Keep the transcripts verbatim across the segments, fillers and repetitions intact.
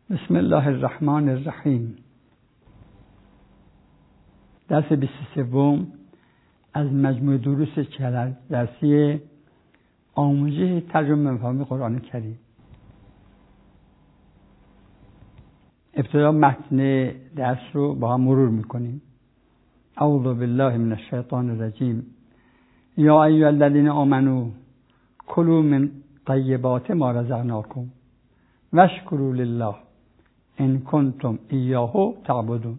بسم الله الرحمن الرحیم. درس بیست و سوم از مجموع دروس چهل درسی آموزش ترجمه مفاهیم قرآن کریم. ابتدا متن درس رو با هم مرور میکنیم. اعوذ بالله من الشیطان الرجیم. یا ایها الذین آمنوا کلوا من طیبات ما رزقناکم واشکروا لله ان کنتم ایاه تعبدون.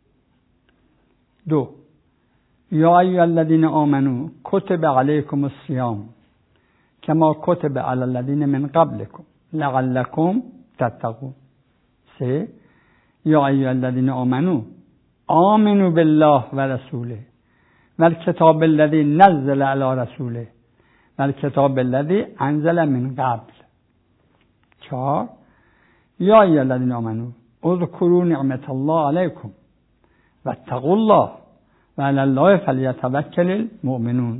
دو، یا ایها الذین آمنوا کتب علیکم الصیام کما کتب علی الذین من قبلکم لعلکم تتقون. سه، یا ایها الذین آمنوا آمنوا بالله و رسوله و الکتاب الذی نزل علی رسوله و الکتاب الذی انزل من قبل. چهار، یا ایها الذین آمنوا اذکروا نعمت الله علیکم و اتقوا الله و علی الله فلیتوکل المؤمنون.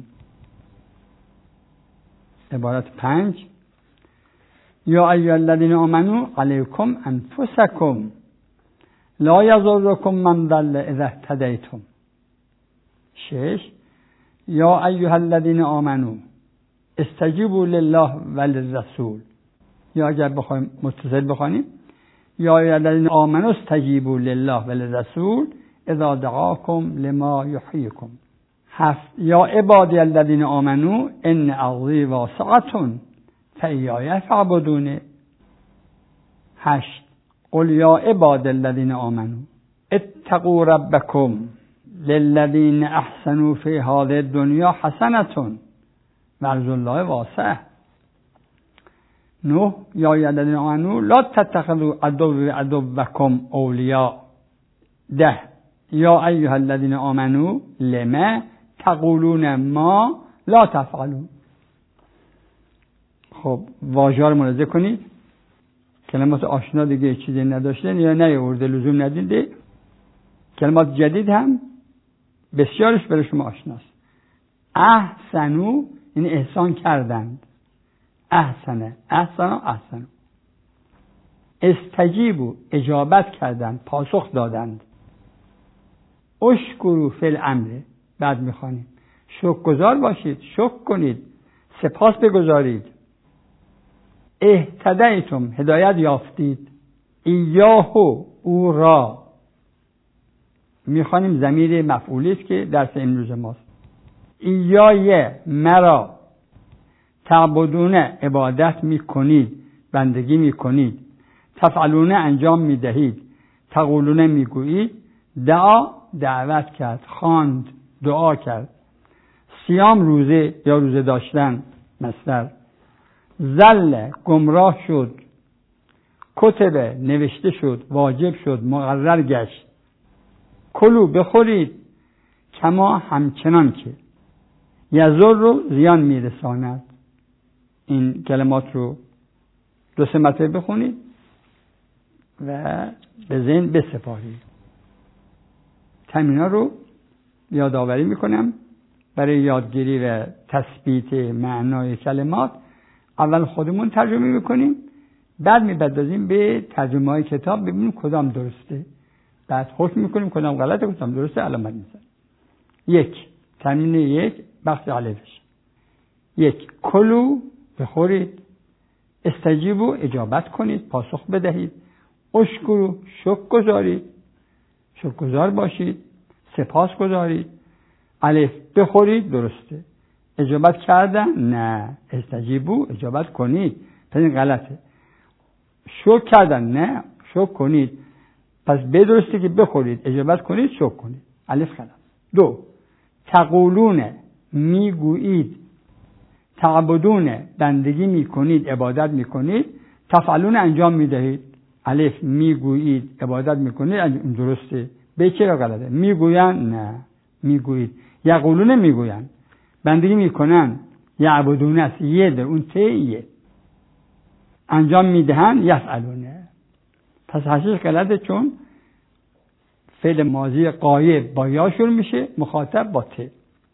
عبارت پنج، یا ایها الذین آمنوا علیکم انفسکم لا یضرکم من ضل اذا اهتدیتم. شش، یا ایها الذین آمنوا استجیبوا لله و للرسول. یا اگر بخوایم متصل بخوانیم، یا ایها الذین آمنوا استجیبوا لله و للرسول اذا دعاکم لما یحییکم. هفت، یا عبادی الذین آمنوا ان ارضی واسعة فایای فاعبدون. هشت، قل یا عباد الذین آمنوا اتقوا ربکم للذین احسنوا فی هذه الدنیا حسنة و ارض الله واسعة. نه، یا ایها الذین آمنوا لا تتخذوا عدوی عدوکم اولیاء. ده، یا ایها الذین آمنوا لما تقولون ما لا تفعلون. خب واژه‌ها رو ملاحظه کنید. کلمات آشنا دیگه چیزی نداشتن یا نیاورده، لزوم ندیده. کلمات جدید هم بسیارش برای شما آشناست. احسنو یعنی احسان کردند. احسنه، احسنو، احسنو. استجیبو اجابت کردند، پاسخ دادند. اشکرو فی الامر، بعد میخوانیم شکرگزار باشید، شکر کنید، سپاس بگذارید. اهتدیتم هدایت یافتید. ایاهو او را، میخوانیم ضمیر مفعولی است که درس امروز ماست. ایای مرا تعبدون عبادت میکنید، بندگی میکنید. تفعلون انجام میدهید. تقولون میگویید. دعا دعوت کرد، خواند، دعا کرد. صیام روزه یا روزه داشتن مصدر. زل گمراه شد. کتب نوشته شد، واجب شد، مقرر گشت. کلو بخورید کما همچنان که یضر رو زیان میرساند. این کلمات رو دو سه مرتبه بخونید و به ذهن بسپارید. تمرین‌ها رو یادآوری میکنم برای یادگیری و تثبیت معنای کلمات. اول خودمون ترجمه میکنیم، بعد میپردازیم به ترجمه های کتاب ببینیم کدام درسته، بعد حکم میکنیم کدام غلطه کدام درسته، علامت میزنیم. یک، تمرین یک، بخش الفش. یک، کلو بخورید. استجیبو اجابت کنید، پاسخ بدهید. اشکرو شکر گذارید، شکرگزار باشید، سپاس گذارید. الف بخورید درسته، اجابت کردن نه. استجیبو اجابت کنید، پس این غلطه. شکر کردن نه، شکر کنید. پس به درسته که بخورید، اجابت کنید، شکر کنید. الف غلط. دو، تقولون میگویید. تعبدون بندگی میکنید، عبادت میکنید. تفعلون انجام میدهید. الف میگویید، عبادت میکنید، درسته. به چرا غلطه؟ میگوین نه، میگویید. یقولون میگوین، بندگی میکنن. یعبدون است، یه در اون تیه. انجام میدهن، یفعلونه. پس هشتش غلطه، چون فعل ماضی غایب با یا شروع میشه، مخاطب با ت.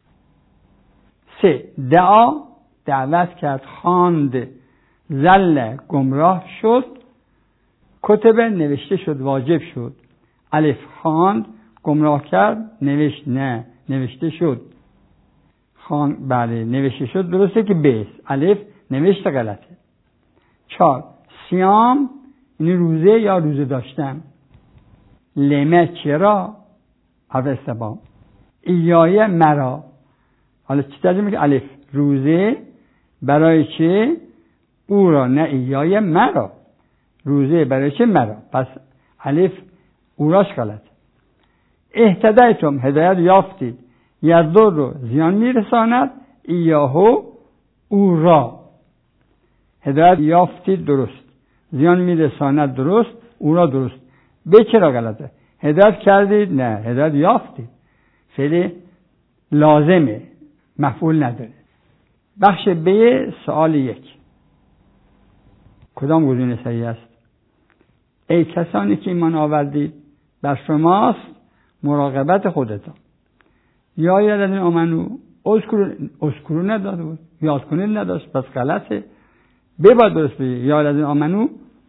سه، دعا دعوت کرد، خواند. زل گمراه شد. کتب نوشته شد، واجب شد. الف خواند، گمراه کرد، نوشت نه، نوشته شد. خان بله نوشته شد، درسته که بیس الف نوشته غلطه. چهار سیام یعنی روزه یا روزه داشتن. لمه چرا؟ حرف استفهام. ایای مرا. حالا چی ترجمه میکنه؟ الف روزه برای چه؟ او را، نه ایای مرا. روزه برای چه؟ مرا. پس الف او راش غلط. اهتدیتم هدایت یافتید. یضر رو زیان میرساند، ایاهو او را. هدایت یافتید درست، زیان میرساند درست، او را درست. به چرا غلطه؟ هدایت کردید نه، هدایت یافتید. فعل لازمه، مفعول نداره. بخش به سوال یک، کدام گزینه صحیح است؟ ای کسانی که ایمان آوردید بر شماست مراقبت خودتان. یا الذین آمنو اذکروا اذکروا نداده بود، یاد کنید نداشت، پس غلطه. به بعد درست بگید یا الذین آمنو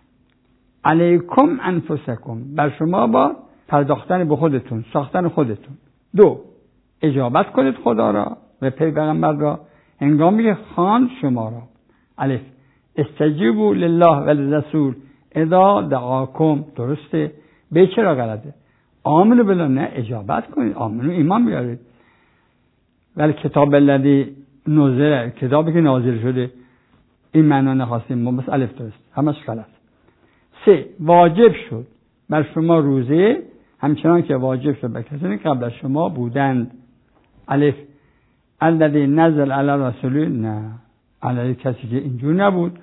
علیکم انفسکم، بر شما با پرداختن به خودتون، ساختن خودتون. دو اجابت کنید خدا را و پیغمبر را هنگامی که خواند شما را. الف استجیبوا لله و للرسول اذا دعاکم، درسته. به چرا غلطه؟ آمنو بالله نه، اجابت کنید، آمنو ایمان بیارید. ولی کتاب الذی نزل، کتابی که نازل شده، این معنا نخواستیم ما، بس الف درست، همش غلط. سه واجب شد بر شما روزه همچنان که واجب شد بر کسانی قبل از شما بودند. الف الذی نزل علی رسول، نه، علی کسی که اینجور نبود،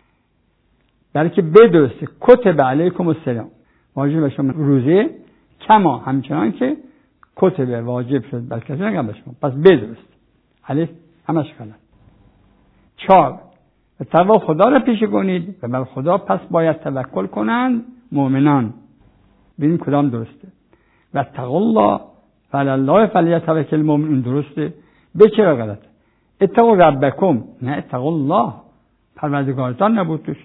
بلکه به درسته کتب علیکم الصیام، واجب بر شما روزه کما همچنان که کتب واجب شد بر کسانی قبل از شما، پس به درست. الف همش غلط. چهار و تقوا خدا را پیشه کنید و بر خدا پس باید توکل کنند مؤمنان. ببینیم کدام درسته. و اتقوا الله وعلی الله فلیتوکل المؤمنون، درسته. به چرا غلطه؟ اتقوا ربکم، نه اتقوا الله، پروردگارتان نبود توش.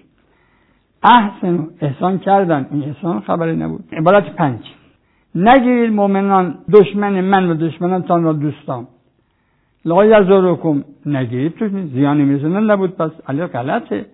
احسن احسان کردن، این احسان خبری نبود. عبارت پنج نگیرید مؤمنان دشمن من و دشمنانتان را دوستان. لا یضرکم، نگیرید توش زیان نمیرسونن نبود، پس علی غلطه.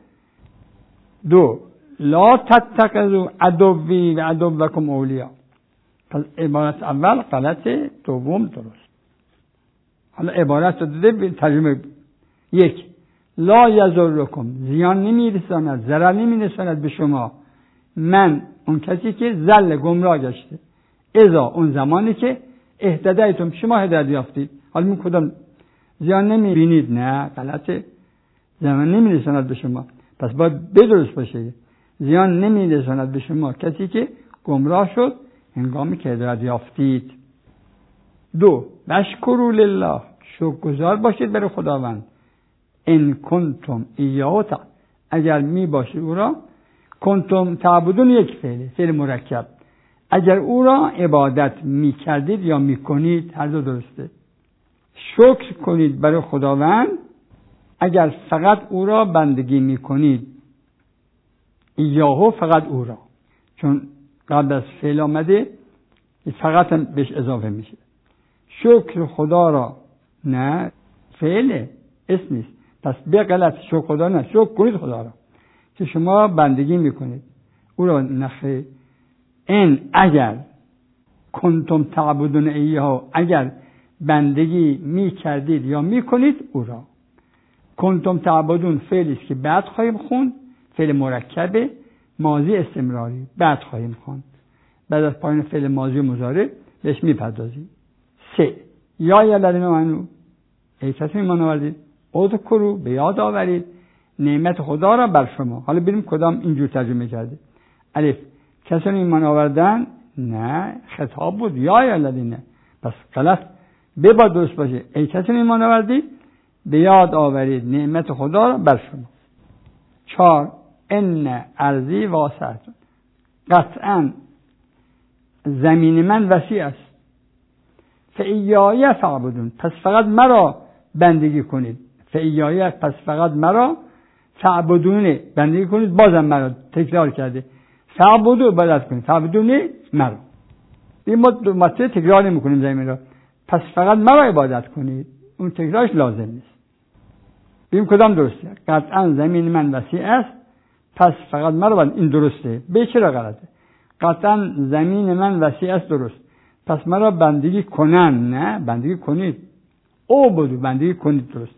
دو لا تتخذوا عدوی و عدوکم اولیا، پس عبارت اول غلطه، دوم درست. حالا عبارت رو داده ترجمه. یک لا یضرکم، زیان نمیرساند، ضرر نمیرساند به شما، من اون کسی که ضل گمراه گشته، اذا اون زمانی که اهتدیتم شما هدایت یافتید. حالا می کدام زیان نمیبینید، نه غلطه، زیان نمیرساند به شما، پس باید بدرست باشه. زیان نمیرساند به شما کسی که گمراه شد هنگامی که هدایت یافتید. دو بشکروا لله، شکرگزار باشید برای خداوند. ان کنتم ایاه، اگر می باشید او را. کنتم تعبدون یک فعل، فعل مرکب. اگر او را عبادت می کردید یا می کنید، هر دو درسته. شکر کنید برای خداوند اگر فقط او را بندگی می کنید. ایاهو فقط او را، چون قبل از فعل آمده فقط بهش اضافه میشه. شکر خدا را، نه فعل اسم نیست، پس به غلط شکر خدا نه، شکر کنید خدا را که شما بندگی میکنید او را. نخه این اگر کنتم تعبدون ایها، اگر بندگی می کردید یا می کنید او را. کنتم تعبدون فعلی است که بعد خواهیم خوند، فعل مرکب ماضی استمراری، بعد خواهیم خوند، بعد از پایان فعل ماضی مضارع بهش میپردازیم. سه یا الذین آمنو، ای کسی ایمان آوردید، اذکروا به یاد آورید نعمت خدا را بر شما. حالا ببینیم کدام اینجور ترجمه کرده. الف کسانی ایمان آوردن، نه خطاب بود یا الذین، پس غلط. به با درست باشه ای کسانی ایمان آوردید به یاد آورید نعمت خدا را بر شما. چهار ان ارضی واسعه، قطعا زمین من وسیع است. فایای فعبدون، پس فقط مرا بندگی کنید. فایای پس فقط مرا، فعبدون بندگی کنید، بازم مرا تکرار کرده. فعبدو عبادت کنید، فعبدونی مرا. این ما دو مرتبه تکرار نمی کنیم زمین را، پس فقط مرا عبادت کنید، اون تکرارش لازم نیست. ببین کدام درسته؟ قطعا زمین من وسیع است، پس فقط مرا باید، این درسته. به چرا غلطه؟ قطعا زمین من وسیع است، درست، پس مرا بندگی کنن، نه بندگی کنید. او بدو بندگی کنید، درست.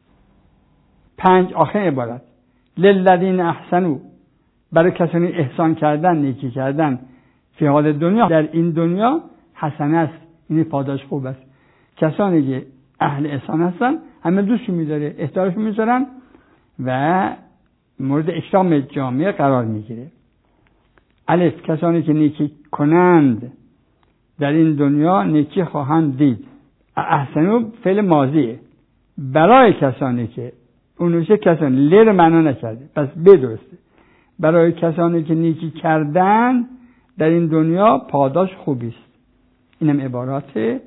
پنج آخر عبارت للذین احسنوا، برای کسانی احسان کردن، نیکی کردن، فی حال دنیا، در این دنیا، حسنه است، این پاداش خوب است. کسانی که اهل احسان هستن همه دوستشون میذاره، احترامشون میذارن و مورد اکرام جامعه قرار میگیره. الف، کسانی که نیکی کنند در این دنیا نیکی خواهند دید. احسنو فعل ماضیه، برای کسانی که، اونوشه کسانی، لیر معنا نکرده، پس به درسته. برای کسانی که نیکی کردن در این دنیا پاداش خوبی است. اینم عبارات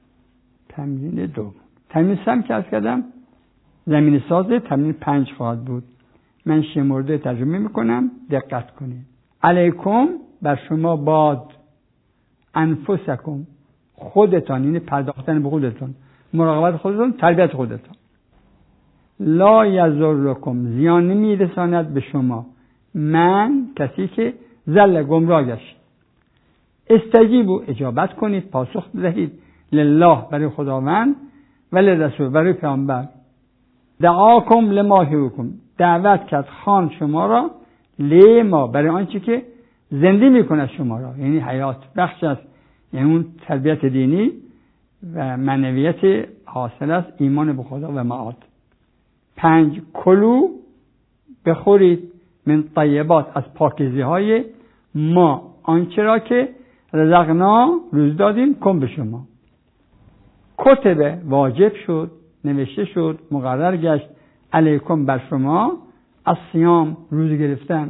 تمرین دو. تمرین سم که از کردم زمین سازه، تمرین پنج خواهد بود. من شمرده ترجمه میکنم، دقت کنید. علیکم، بر شما باد، انفسکم، خودتان، یعنی پرداختن به خودتان، مراقبت خودتان، تربیت خودتان. لا یضرکم، زیان نمیرساند به شما، من، کسی که زل، گمراه گشت. استجیبوا، اجابت کنید، پاسخ بدهید، لله، برای خداوند، ولی رسول، برای پیامبر. دعاکم لما یحییکم، دعوت کرد خان شما را، لما، برای آنچه که زنده میکنه شما را، یعنی حیات بخش است، یعنی اون تربیت دینی و معنویت حاصل است، ایمان به خدا و معاد. پنج، کلو، بخورید، من طیبات، از پاکیزی های ما، آنچه را که رزقنا، روز دادیم، کن به شما. کتبه، واجب شد، نوشته شد، مقرر گشت، علیکم، بر شما، الصیام، روز گرفتن.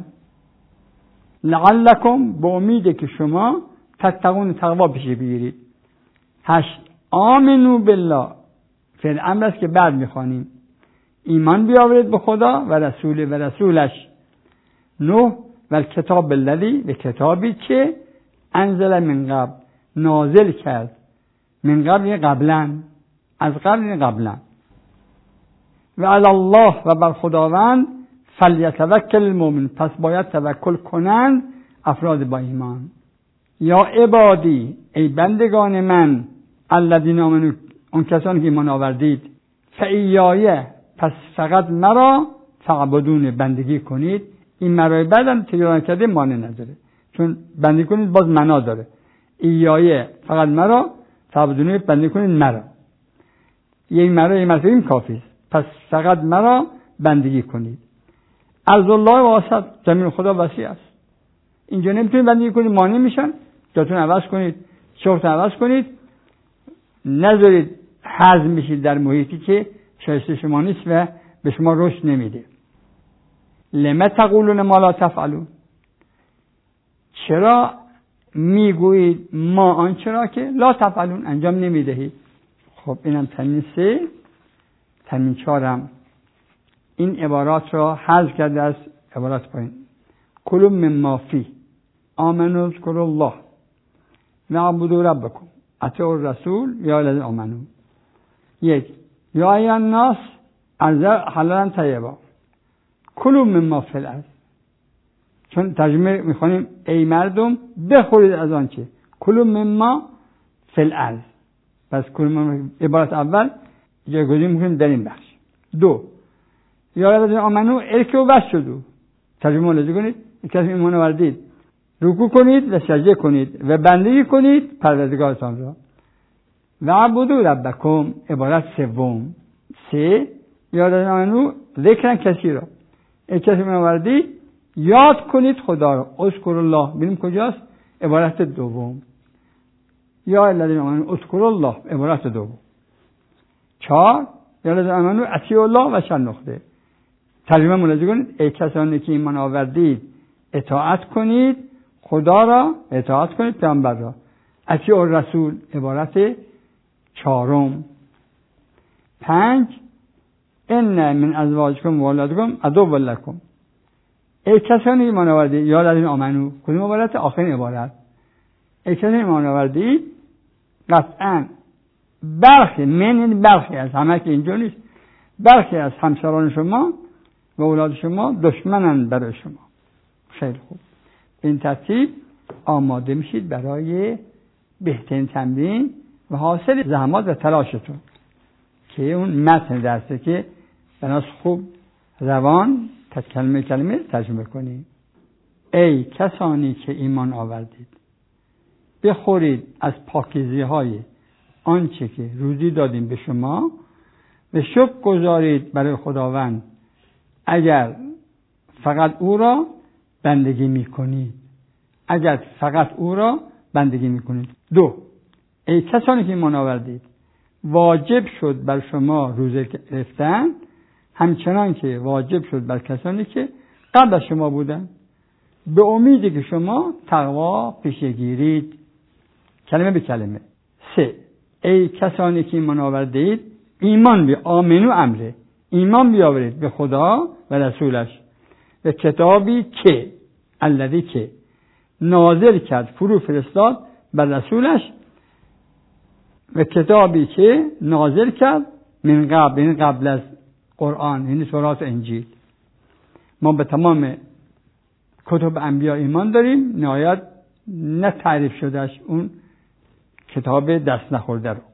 لعلکم، به امید که شما تتقون، تقوا پیش بگیرید. هشت، آمنو بالله، فعل امر است که بعد میخوانیم، ایمان بیاورید به خدا و رسول و رسولش. نه، و کتاب الذی، به کتابی که انزل من قبل، نازل کرد، من قبل قبلا، از قبل قبلا. و علی الله، و بر خداوند، فلیتوکل المؤمن، پس باید توکل کنند افراد با ایمان. یا عبادی، ای بندگان من، الذین آمنوا، اون کسانی که ایمان آوردید، فایای، پس فقط مرا، فعبدون، بندگی کنید. این مرای بعدم تکرار کرده مانع نداره، چون بندگی کنید باز معنا داره. ایای، فقط مرا، فعبدون، بندگی کنید مرا. یه مرای مرتبه کافی است، پس فقط مرا بندگی کنید. از الله واسط، زمین خدا وسیع است، اینجا نمیتونید بندگی کنید، مانع میشن، جاتون عوض کنید، شغلتون عوض کنید، نذارید هضم بشید در محیطی که شایسته شما نیست و به شما رشد نمیده. لما تقولون ما لا تفعلون، چرا میگویید ما آنچه را که لا تفعلون، انجام نمیدهید. خب اینم تمرین سه. تمرین چهارم این عبارات را حذف کرده از عبارات پایین. کلوا مما فی، آمنوا اذکروا الله، واعبدوا ربکم، اطیعوا الرسول یا الذین آمنوا. یک، یا ایها الناس، ارزق حلالا طیبا، کلوا مما فی الارض، چون ترجمه میخوانیم ای مردم بخورید از آنچه، کلوا مما فی الارض، پس کلوا، عبارت اول جایگزین میکنیم در این بخش. دو، یا الذین آمنوا ارکعوا واسجدوا، ترجمه ملاحظه کنید، کسی ایمان آوردید رکوع کنید و سجده کنید و بندگی کنید پروردگارتان را. و اعبدوا ربکم، عبارت سوم. سه، یا الذین آمنوا ذکرا کثیرا، ای کسی ایمان آوردید یاد کنید خدا را. اذکروا الله، ببینیم کجاست، عبارت دوم. یا الذین آمنوا اذکروا الله، عبارت دوم. چهار، یا الذین آمنوا اطیعوا الله و چند نقطه، ترجمه ملاحظه کنید، ای کسانی که ایمان آوردید اطاعت کنید خدا را، اطاعت کنید پیامبر را. اطیعوا الرسول، عبارت چهارم. پنج، ان من ازواجکم و اولادکم عدو لکم، ای کسانی ایمان آوردید، یا الذین آمنو، کدوم عبارت؟ آخرین عبارت. ای کسانی ایمان آوردید قطعا برخی من این برخی از همه که اینجا نیست، برخی از همسران شما و اولاد شما دشمنن برای شما. خیلی خوب. به این ترتیب آماده میشید برای بهترین تمرین و حاصل زحمات و تلاشتون که اون متن درسته که بناس خوب روان تا کلمه کلمه ترجمه کنید. ای کسانی که ایمان آوردید بخورید از پاکیزی های آنچه که روزی دادیم به شما و شکر گذارید برای خداوند اگر فقط او را بندگی میکنید. اگر فقط او را بندگی میکنید. دو، ای کسانی که ایمان آوردید واجب شد بر شما روزه گرفتن همچنان که واجب شد بر کسانی که قبل از شما بودن، به امیدی که شما تقوا پیشه گیرید. کلمه به کلمه. سه، ای کسانی که ایمان آوردید ایمان بی آمنو امره، ایمان بیاورید به خدا و رسولش و کتابی که الذی که نازل کرد فرو فرستاد بر رسولش و کتابی که نازل کرد من قبل، این قبل از قرآن، این تورات و انجیل. ما به تمام کتب انبیا ایمان داریم، نهایت نه تعریف شدهش اون کتاب دست نخورده رو.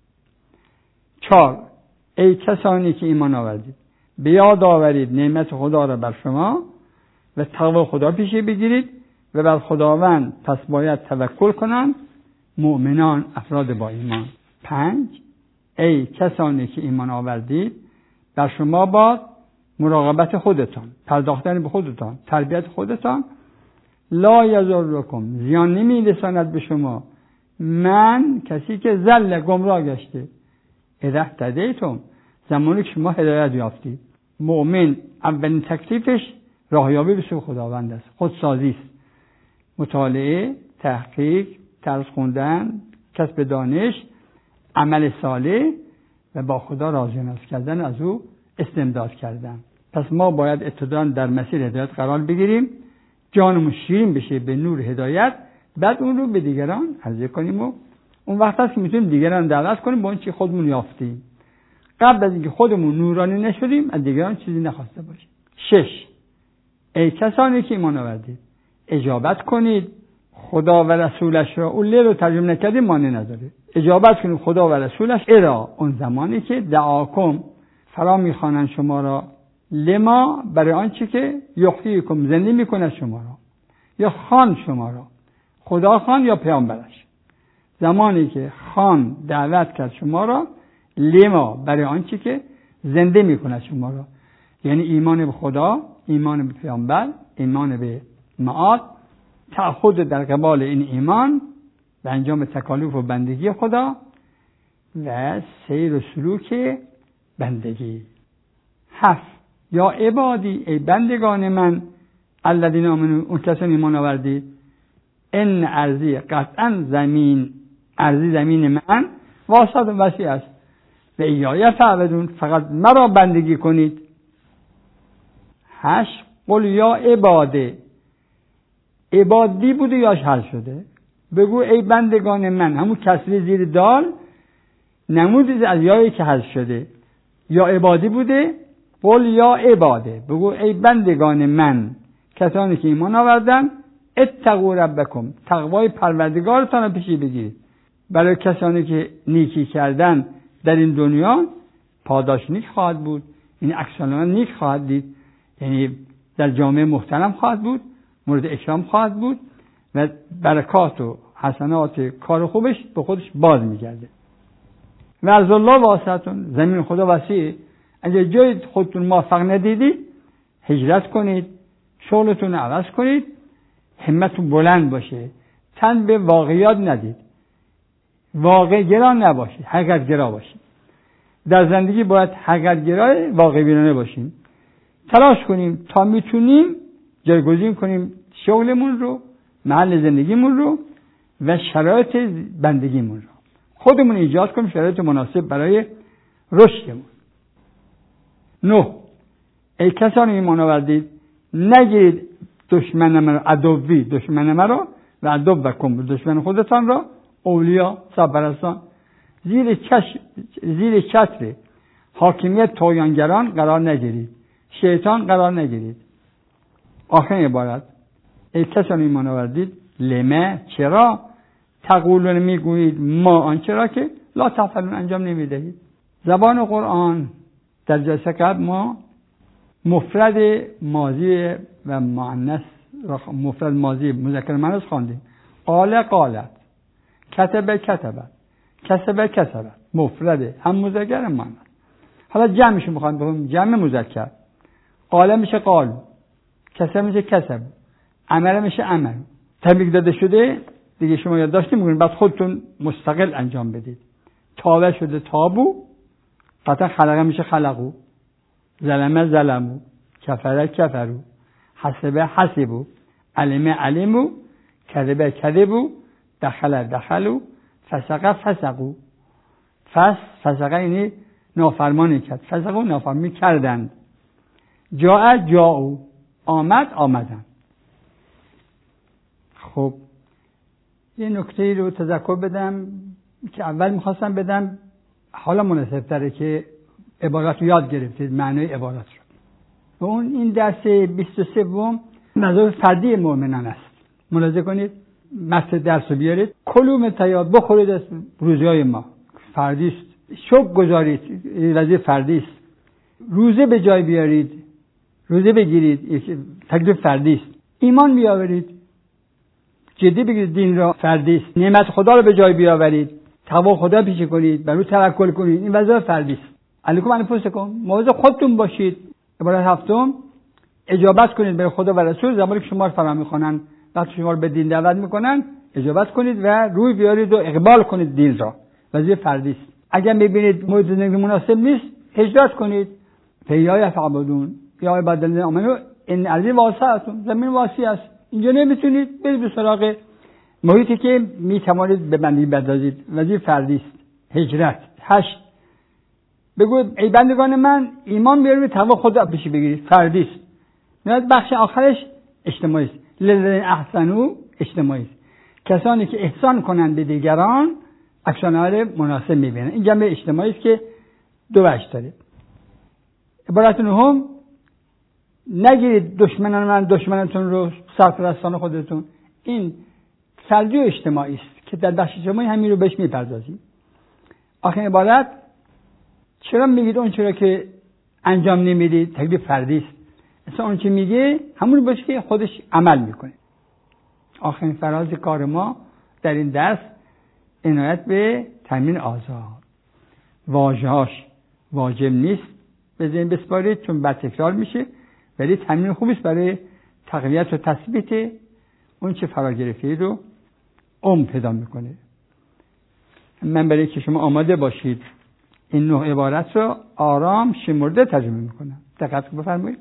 چهار، ای کسانی که ایمان آوردید به یاد آورید نعمت خدا را بر شما و تقوا خدا پیشه بگیرید و بر خداوند پس باید توکل کنند مؤمنان، افراد با ایمان. پنج، ای کسانی که ایمان آوردید بر شما با مراقبت خودتان، پرداختن به خودتان، تربیت خودتان، لا یضرکم، زیان نمی رساند به شما، من کسی که زل گمراه گشته، اذا اهتدیتم، زمانی که شما هدایت یافتید. مؤمن اولین تکلیفش راهیابی به سوی خداوند است، خودسازی است، مطالعه، تحقیق، درس خوندن، کسب دانش، عمل صالح و با خدا راضی و راست کردن، از او استمداد کردن. پس ما باید ابتداً در مسیر هدایت قرار بگیریم، جانمون شیرین بشه به نور هدایت، بعد اون رو به دیگران عرضه کنیم و اون وقت هست که میتونیم دیگران دعوت کنیم با اون چی خودمون یافتیم. قبل از اینکه خودمون نورانی نشدیم از دیگران چیزی نخواسته باشیم. شش، ای کسانی که ایمان آوردید اجابت کنید خدا و رسولش را. اون لی رو ترجمه نکردیم معنی نداره. اجابت کنید خدا و رسولش ارا، اون زمانی که دعاکم، فرا میخوانند شما را، لما، برای آنچه که یحییکم، زنده میکنه شما را، یا خان شما را، خدا خان یا پیامبرش. زمانی که خان دعوت کرد شما را، لما، برای آنچه که زنده میکنه شما را، یعنی ایمان به خدا، ایمان به پیامبر، ایمان به معاد، تعهد در قبال این ایمان و انجام تکالیف و بندگی خدا و سیر و سلوک بندگی. هفت، یا عبادی، ای بندگان من، الذین آمنو، اون کسانی ایمان آوردید، ان ارضی، قطعا زمین، ارضی زمین من، واسط و وسیع است، و ایای فعبدون، فقط مرا بندگی کنید. هشت، قل یا عباده، عبادی بوده یاش حل شده، بگو ای بندگان من، همون کسری زیر دال نمودید از یایی که حل شده، یا عبادی بوده، قل یا عباده، بگو ای بندگان من، کسانی که ایمان آوردن، اتقوا ربکم، تقوای پروردگارتان را پیشی بگیرید. برای کسانی که نیکی کردن در این دنیا پاداش نیک خواهد بود، این عکس‌العمل نیک خواهد دید، یعنی در جامعه محترم خواهد بود، مورد اکرام خواهد بود و برکات و حسنات کار خوبش به خودش باز میگرده. و از الله واسعتون، زمین خدا وسیع، اگر جای خودتون موفق ندیدید هجرت کنید، شغلتون عوض کنید، همتون بلند باشه، تن به واقعیات ندید، واقع گرا نباشید، حقیقت گرا باشید. در زندگی باید حقیقت گرای واقع بینانه باشیم. تلاش کنیم تا میتونیم جایگزین کنیم شغلمون رو، محل زندگیمون رو و شرایط بندگیمون رو. خودمون ایجاد کنیم شرایط مناسب برای رشدمون. نه، ای کسانی ایمان آوردید نگیرید دشمن مرا عدوی دشمن مرا و عدو بکن دشمن خودتان را اولیا سرپرستان زیر چش زیر چتر حاکمیت طغیانگران قرار نگیرید، شیطان قرار نگیرید. آخرین عبارت: ای کسانی ایمان آوردید لمه چرا تقولون میگویید ما آنچه را که لا تفعلون انجام نمیدهید. زبان قرآن در جلسه قبل ما مفرد ماضی و مؤنث مفرد ماضی مذکر مؤنث خواندیم. قال قالت، کتب کتبت، کسب کسبت، مفرد هم مذکر هم مؤنث. حالا جمعش میخوام بگم، جمع مذکر. قال میشه قال، کسب میشه کسب، عمل میشه عمل. تبریک داده شده دیگه شما یادداشت نمیکنید، بعد خودتون مستقل انجام بدید. تابع شده تابو، قطعا خلقه میشه خلقو، ظلمه ظلمو، کفره کفرو، حسبه حسبو، علمه علمو، کذبه کذبو، دخله دخلو، فسقه فسقو. فس فسقه یعنی نافرمانی کرد، فسقو نافرمانی کردند. جاء جاءو، آمد آمدند. خب یه نکته رو تذکر بدم که اول میخواستم بدم، حالا مناسب تره که عبارت رو یاد گرفتید، معنای عبارت رو. و اون این درس بیست و سه مذاهب فردی مؤمنان است. ملاحظه کنید، متن درس رو بیارید. کلوا من طیبات، بخورید از روزهای ما، فردی است. شکر گذارید، وظیفه فردی است. روزه به جای بیارید، روزه بگیرید، تکلیف فردی است. ایمان بیاورید، جدی بگیرید دین را، فردی است. نعمت خدا رو به جای بیاورید، تقوا خدا پیشه کنید، بر او توکل کنید، این وظیفه فردی است. علیکم انفسکم، مواظب خودتون باشید. عبارت هفتم: اجابت کنید به خدا و رسول زمانی که شما رو فرا میخوانند، وقتی شما رو به دین دعوت میکنن اجابت کنید و روی بیارید و اقبال کنید دین را. وظیفه فردی است. اگر میبینید محیط زندگی مناسب نیست، هجرت کنید. فیای فعبدون یا عباد الله آمنو ان ارضی واسعتون، زمین واسع است، اینجا نمیتونید، برید به سراغ محیطی که میتوانید به بندگی بپردازید. وظیفه فردی است. هجرت. هشت: بگوید ای بندگان من ایمان بیارید، تقوا خدا پیش بگیرید. فردی است. نه بخش آخرش اجتماعی است. للذین احسنوا اجتماعی است. کسانی که احسان کنند به دیگران اکشن‌های مناسب میبینن. این جنبه اجتماعی است که دو وجه داره. عبارت نهم: نگیرید دشمنان من دشمنتون رو سرپرستان خودتون. این فردی و اجتماعی است که در بخش اجتماعی همین رو بهش میپردازیم. آخرین عبارت: چرا میگید اون چرا که انجام نمیدید؟ تکلیف فردی است. اصلا اون چه میگه همون باشه که خودش عمل میکنه. آخرین فراز کار ما در این درس عنایت به تامین آزاد. واژه‌هاش واجب نیست به ذهن بسپارید چون بعد تکرار میشه، ولی تامین خوبی است برای تقویت و تثبیت اون چه فرا گرفتید رو عمق پیدا میکنه. من برای که شما آماده باشید این نه عبارت رو آرام شمرده ترجمه میکنم. دقت بفرمایید.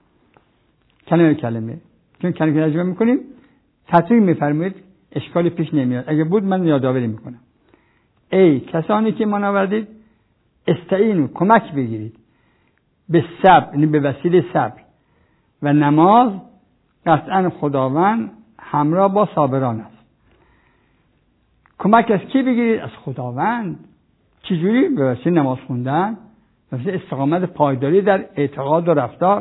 کلمه کلمه. چون کلمه ترجمه میکنیم تطبیق میفرمایید، اشکالی پیش نمیاد. اگه بود من یادآوری میکنم. ای کسانی که ایمان آوردید استعینوا، کمک بگیرید، به صبر، یعنی به وسیله صبر و نماز، قطعا خداوند همراه با صابران است. کمک از کی بگیرید؟ از خداوند. چجوری؟ به وسیله نماز خوندن، به وسیله استقامت پایداری در اعتقاد و رفتار.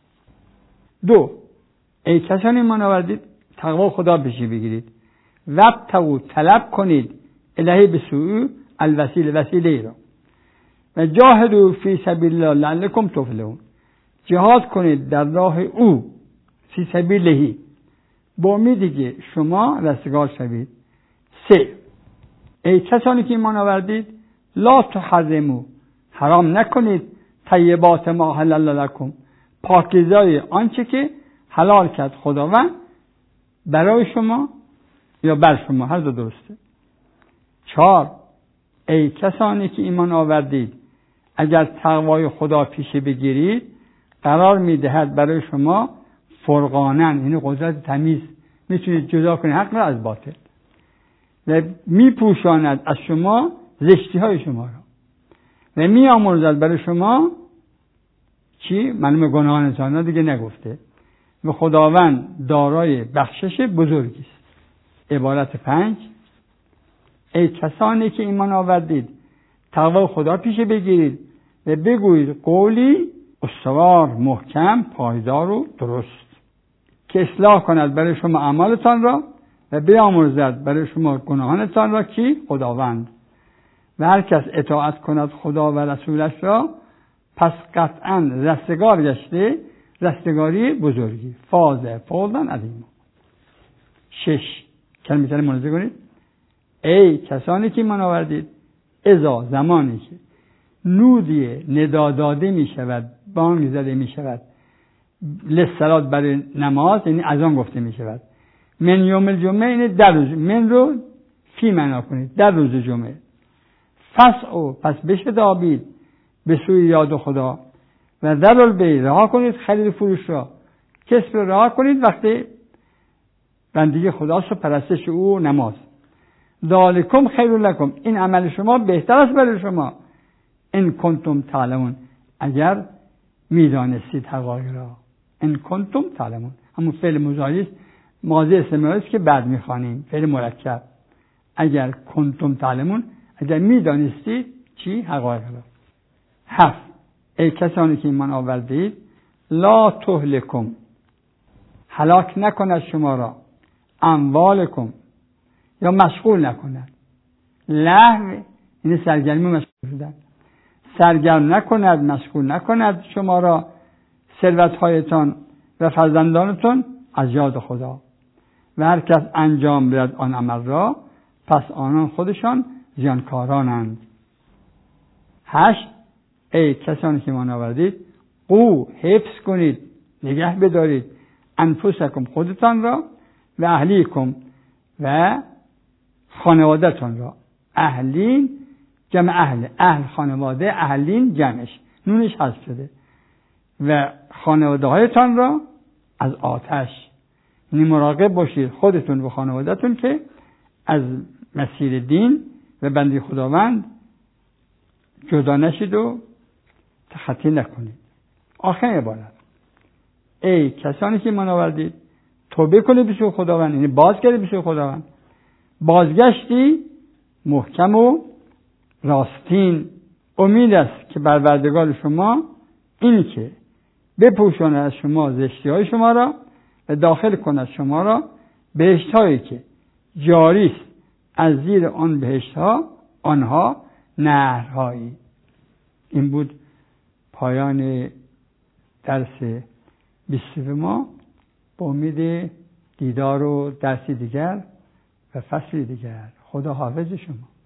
دو: ای کسانی ایمان آوردید تقوا خدا پیشه بگیرید، وابتغوا، طلب کنید، الهی به سوی الوسیله، وسیله ای را، و جاهدوا فی سبیل الله لعلکم تفلحون، جهاد کنید در راه او، فی سبیلهی، با امیدی که شما رستگار شوید. سه: ای کسانی که ایمان آوردید لا تحرموا، حرام نکنید، طیبات ما حلل لکم، پاکیزای آنچه که حلال کرد خداوند برای شما یا بر شما، هر دو درسته. چهار: ای کسانی که ایمان آوردید اگر تقوای خدا پیشه بگیرید قرار میدهد برای شما فرقانن، یعنی قدرت تمیز، میتونید جدا کنید حق را از باطل، و میپوشاند از شما زشتی های شما را و میآمرزد برای شما چی؟ معلومه گناهان انسان دیگه نگفته، و خداوند دارای بخشش بزرگی است. عبارت پنج: ای کسانی که ایمان آوردید تقوی خدا پیش بگیرید و بگویید قولی استوار، محکم، پایدار و درست که اصلاح کند برای شما اعمالتان را و بیامرزد برای شما گناهانتان را. کی؟ خداوند. و هر کس اطاعت کند خدا و رسولش را پس قطعا رستگار گشته رستگاری بزرگی. فاز فوزا عظیما. شش. کلمه تر ملاحظه کنید: ای کسانی که ایمان آوردید اذا زمانی که نودی ندا داده می شود، بانگ زده می شود، للصلات برای نماز، یعنی اذان گفته می شود، من یوم الجمعه، یعنی در روز، من رو فی معنا کنید، در روز جمعه. فسعوا، پس بشتابید به سوی یاد خدا و ذروا البیع، رها کنید خرید فروش را، کسب را رها کنید وقتی بندگی خداست و پرستش او نماز. ذالکم خیر لکم، این عمل شما بهتر است برای شما، ان کنتم تعلمون، اگر میدانستید حقایق را. ان کنتم تعلمون همون فعل مضارع است، ماضی استمراری است که بعد میخوانیم، فعل مرکب. اگر کنتم تعلمون، اگر میدانستید چی؟ حقایق را. هفت. ای کسانی که ایمان آوردید لا تهلکم، هلاک نکند شما را، اموالکم، یا مشغول نکند. لهو این سرگرمی مشغول شدن. سرگرم نکند، مشغول نکند شما را ثروت‌هایتان و فرزندانتان از یاد خدا. و هر کس انجام بدهد آن عمل را پس آنان خودشان زیانکارانند. هشت. ای کسانی که ایمان آوردید قو، حفظ کنید، نگه بدارید، انفسکم، خودتان را، و اهلیکم، و خانواده‌تان را. اهلین جمع اهل، اهل خانواده، اهلین جمعش، نونش حذف شده. و خانواده هایتان را از آتش، یعنی مراقب باشید خودتون و خانواده‌تون که از مسیر دین و بندگی خداوند جدا نشید و تخطی نکنید. آخرین عبارت: ای کسانی که ایمان آوردید توبه کنید به سوی خداوند، یعنی بازگردید به سوی خداوند، بازگشتی محکم و راستین. امید است که پروردگار شما این که بپوشاند از شما زشتی های شما را و داخل کند شما را بهشت هایی که جاری است از زیر آن بهشت ها آنها نهرهایی. این بود پایان درس بیست ما. با امید دیدار و درسی دیگر و فصلی دیگر. خدا حافظ شما.